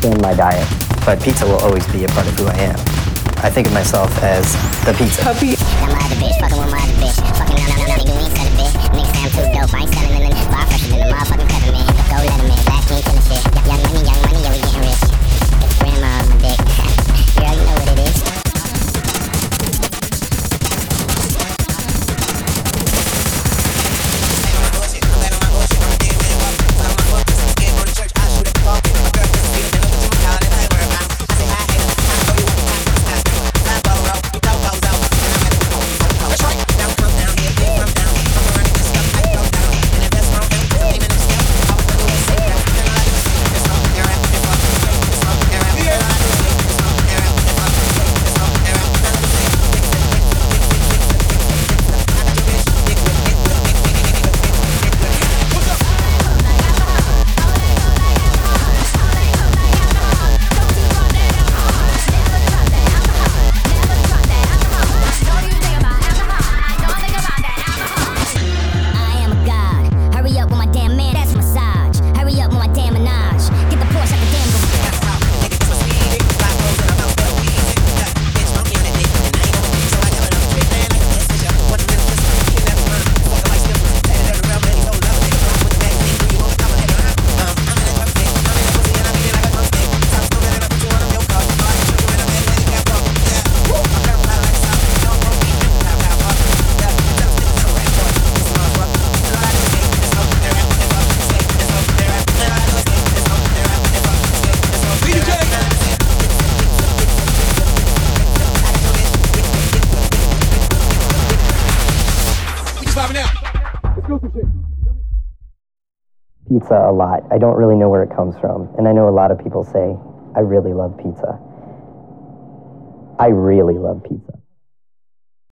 expand my diet, but pizza will always be a part of who I am. I think of myself as the pizza. Puppy. I'm my other bitch, fucking with my other bitch. Fucking no, nigga, we ain't cut a bitch. Niggas say I'm too dope, I ain't selling it. Far fresher than the motherfucking peppermint. Go let him in, last king killing shit. Young money, yeah, we getting rich. Get the grandma on my dick. Girl, you know what it is. Pizza a lot. I don't really know where it comes from, and I know a lot of people say, I really love pizza. I really love pizza.